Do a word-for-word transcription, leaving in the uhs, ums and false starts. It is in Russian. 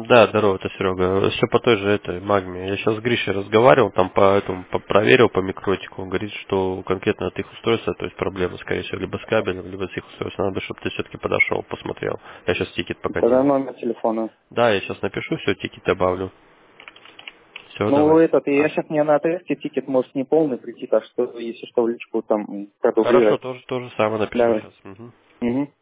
Да, здорово, это Серега. Все по той же этой магме. Я сейчас с Гришей разговаривал, там по этому по- проверил по микротику. Он говорит, что конкретно от их устройства, то есть проблемы, скорее всего, либо с кабелем, либо с их устройством. Надо, чтобы ты все-таки подошел, посмотрел. Я сейчас тикет пока Тогда делаю. номер телефона. Да, я сейчас напишу, все, тикет добавлю. Все, Ну, давай. этот, я А. сейчас не на тесте, тикет может не полный прийти, так что, если что, в личку там Хорошо, продублировать. тоже, тоже самое напишу Давай. сейчас. Угу. Угу.